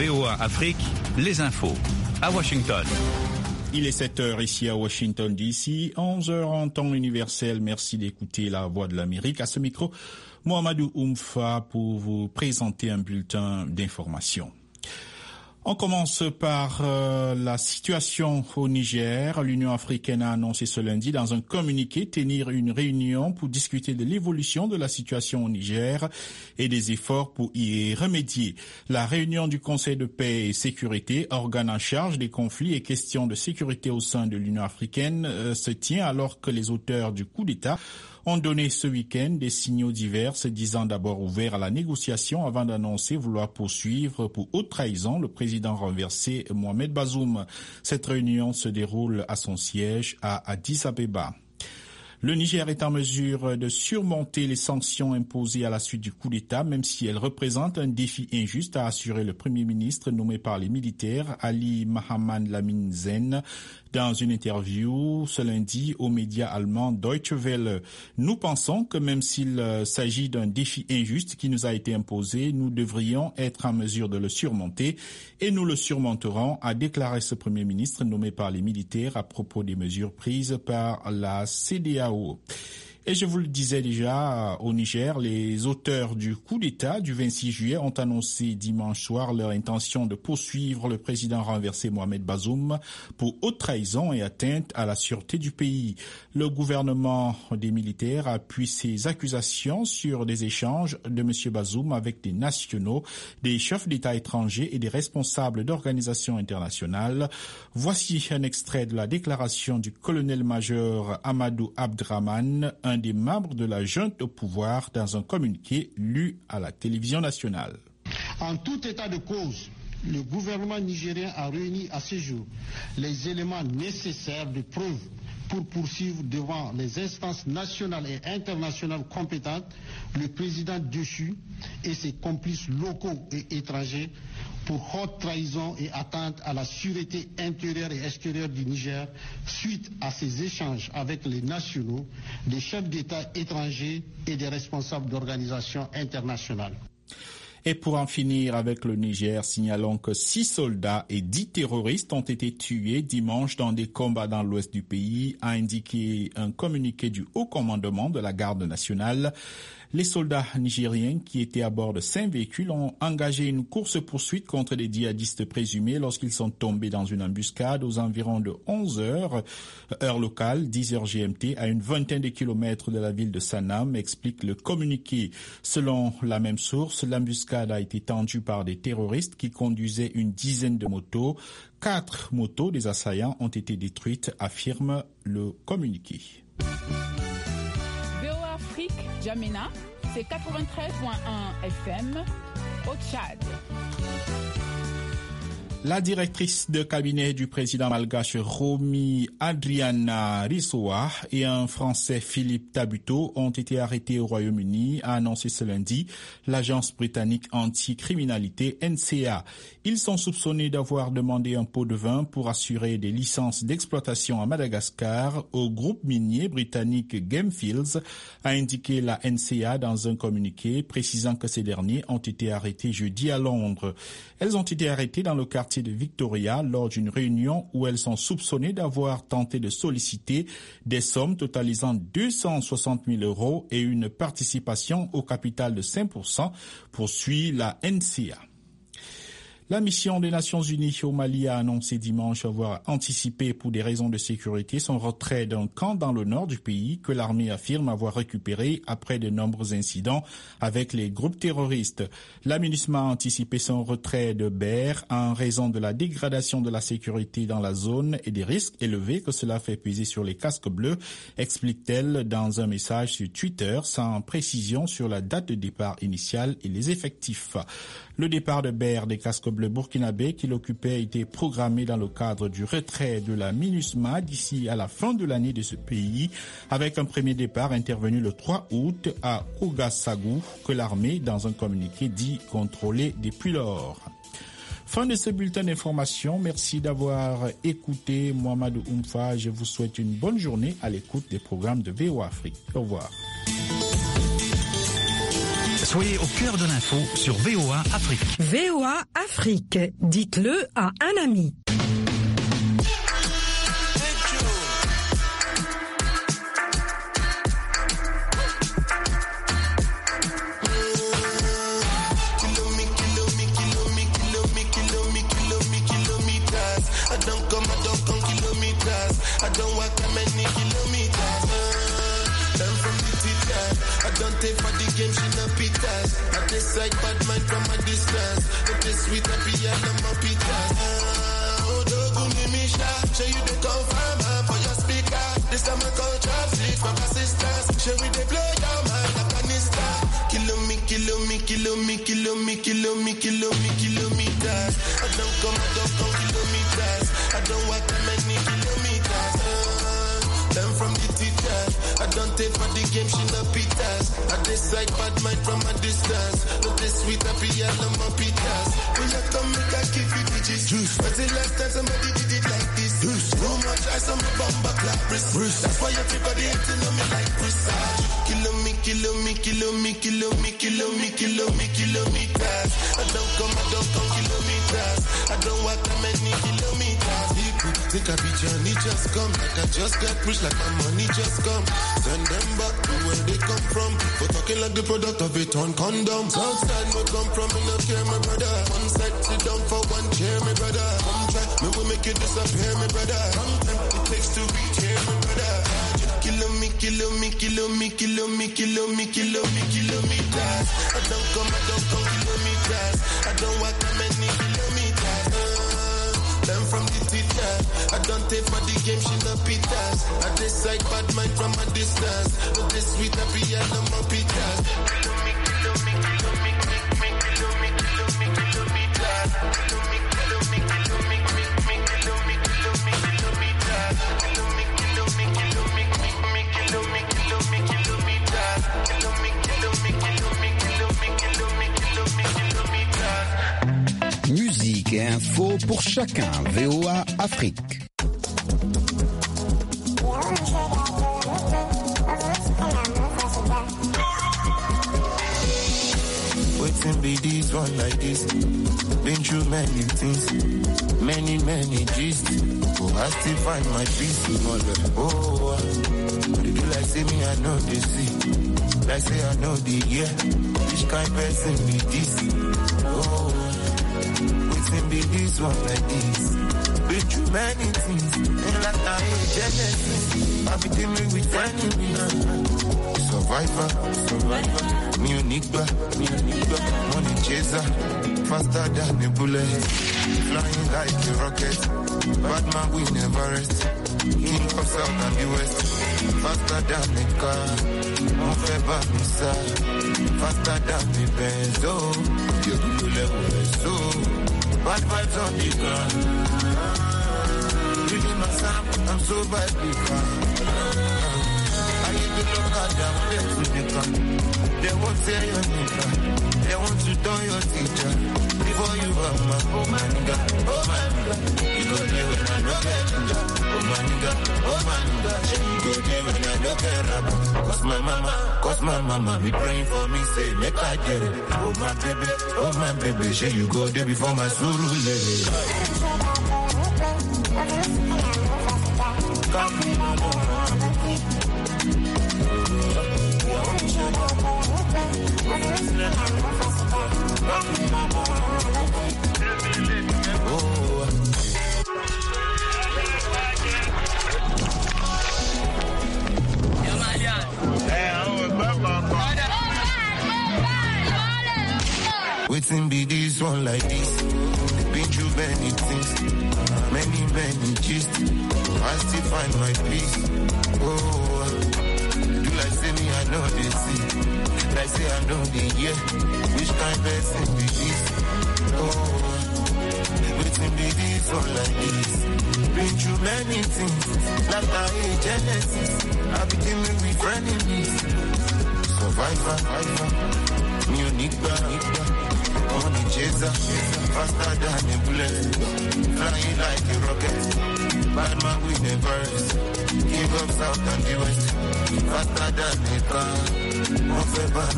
VOA Afrique, les infos. À Washington. Il est 7h ici à Washington DC, 11h en temps universel. Merci d'écouter la Voix de l'Amérique. À ce micro, Mohamedou Oumfa pour vous présenter un bulletin d'information. On commence par la situation au Niger. L'Union africaine a annoncé ce lundi dans un communiqué tenir une réunion pour discuter de l'évolution de la situation au Niger et des efforts pour y remédier. La réunion du Conseil de paix et sécurité, organe en charge des conflits et questions de sécurité au sein de l'Union africaine, se tient alors que les auteurs du coup d'État ont donné ce week-end des signaux divers se disant d'abord ouverts à la négociation avant d'annoncer vouloir poursuivre pour haute trahison le président renversé Mohamed Bazoum. Cette réunion se déroule à son siège à Addis Abeba. Le Niger est en mesure de surmonter les sanctions imposées à la suite du coup d'État, même si elles représentent un défi injuste, a assuré le Premier ministre nommé par les militaires, Ali Mahaman Lamine Zen, dans une interview ce lundi aux médias allemands Deutsche Welle. Nous pensons que même s'il s'agit d'un défi injuste qui nous a été imposé, nous devrions être en mesure de le surmonter et nous le surmonterons, a déclaré ce Premier ministre nommé par les militaires à propos des mesures prises par la CEDEAO. Et je vous le disais déjà, au Niger, les auteurs du coup d'État du 26 juillet ont annoncé dimanche soir leur intention de poursuivre le président renversé Mohamed Bazoum pour haute trahison et atteinte à la sûreté du pays. Le gouvernement des militaires appuie ces accusations sur des échanges de M. Bazoum avec des nationaux, des chefs d'État étrangers et des responsables d'organisations internationales. Voici un extrait de la déclaration du colonel-major Amadou Abdraman, un des membres de la junte au pouvoir, dans un communiqué lu à la télévision nationale. En tout état de cause, le gouvernement nigérien a réuni à ce jour les éléments nécessaires de preuve pour poursuivre devant les instances nationales et internationales compétentes le président déchu et ses complices locaux et étrangers pour haute trahison et atteinte à la sûreté intérieure et extérieure du Niger suite à ces échanges avec les nationaux, des chefs d'État étrangers et des responsables d'organisations internationales. Et pour en finir avec le Niger, signalons que 6 soldats et 10 terroristes ont été tués dimanche dans des combats dans l'ouest du pays, a indiqué un communiqué du haut commandement de la garde nationale. Les soldats nigériens qui étaient à bord de 5 véhicules ont engagé une course-poursuite contre des djihadistes présumés lorsqu'ils sont tombés dans une embuscade aux environs de 11 heures, heure locale, 10 heures GMT, à une vingtaine de kilomètres de la ville de Sanam, explique le communiqué. Selon la même source, l'embuscade a été tendue par des terroristes qui conduisaient une dizaine de motos. 4 motos des assaillants ont été détruites, affirme le communiqué. VOA Afrique, Jamena, c'est 93.1 FM au Tchad. La directrice de cabinet du président malgache Romy Adriana Rissoa et un Français Philippe Tabuteau ont été arrêtés au Royaume-Uni, a annoncé ce lundi l'agence britannique anti-criminalité NCA. Ils sont soupçonnés d'avoir demandé un pot de vin pour assurer des licences d'exploitation à Madagascar au groupe minier britannique Gemfields, a indiqué la NCA dans un communiqué précisant que ces derniers ont été arrêtés jeudi à Londres. Elles ont été arrêtées dans le quartier de Victoria lors d'une réunion où elles sont soupçonnées d'avoir tenté de solliciter des sommes totalisant 260 000 € et une participation au capital de 5%, poursuit la NCA. La mission des Nations Unies au Mali a annoncé dimanche avoir anticipé pour des raisons de sécurité son retrait d'un camp dans le nord du pays que l'armée affirme avoir récupéré après de nombreux incidents avec les groupes terroristes. La MINUSMA a anticipé son retrait de Ber en raison de la dégradation de la sécurité dans la zone et des risques élevés que cela fait peser sur les casques bleus, explique-t-elle dans un message sur Twitter sans précision sur la date de départ initiale et les effectifs. Le départ de Ber des casques bleus burkinabés qu'il occupait était programmé dans le cadre du retrait de la MINUSMA d'ici à la fin de l'année de ce pays, avec un premier départ intervenu le 3 août à Ouagassogou, que l'armée, dans un communiqué, dit contrôler depuis lors. Fin de ce bulletin d'information. Merci d'avoir écouté Mohamedou Oumfa. Je vous souhaite une bonne journée à l'écoute des programmes de VOA Afrique. Au revoir. Soyez au cœur de l'info sur VOA Afrique. VOA Afrique, dites-le à un ami. I don't walk that many kilometers. Learn from the teacher. I don't take for the game, she no pitas. I decide bad mind from a distance. But this sweet happy and I'm a pitas. Oh, don't give me shot. Show you the confirm for your speaker. This time I call traffic for my sisters. Show me they blow your mind like Afghanistan. Kilometers. I don't come kilometers. I don't walk that many kilometers. Learn from the teacher. I don't take for the game, she no pitas. I decide bad mind from a distance. But this sweet happy and I'm a pitas. When you come, make I give you digits. When's the last time somebody did it like this? Too much ice on my bumper clap wrist. That's why everybody hating on me like Brisage. Kilometers. I don't come kilometers. I don't walk that many kilometers. People take a picture and it just come. Like I just got rich, like my money just come. Send them back to where they come from. For talking like the product of a torn condom. Outside we come from, me no care, my brother. One side, sit down for one chair, my brother. Come try, me will make you disappear, my brother. Sometimes it takes to reach here, my brother. Kilometers. I don't come kilometers. I don't walk that many kilometers. Learn from the teacher. I don't take for the game, she no pitas. I decide bad mind from a distance. But this sweet happy and I'm a pitas. Musique et info pour chacun. VOA Afrique. Waiting be this one like this. Been through many things, many gist. Oh, I still find my peace. Oh, but it be like say me, I know they see. Like say I know the year. Which kind person be this? Oh, waiting be this one like this. Been through many things, and like I ain't Genesis. I be dealing with enemies. Survivor. Me unique, money chaser, faster than a bullet, flying like a rocket. Bad man we never rest. King of South and the West, faster than a car. Mon frère bat me ça, faster than the Benz. Oh, you do level so. Bad vibes on the ground. Reading my sound, I'm so bad because I need to look at them, them to the car. They won't say your nigga. They want to turn your teacher. Before you are my oh my nigga. You go there when I no get ginger. Oh my nigga. You go there when I no get rubber. Cause my mama be praying for me, say make I get it. Oh my baby, say you go there before my suru lady. Waiting be this one like this. Been through many things, many gist. I still find my peace. Oh, do like say me, I know they see. Like say I know the year. Which kind of person be this? Oh, waiting be this one like this. Been through many things, like I hate Genesis. I be dealing with enemies. Survivor, me unique, money chaser, faster than a bullet, flying like a rocket. Bad man we never rest. King of South and the West, faster than a car.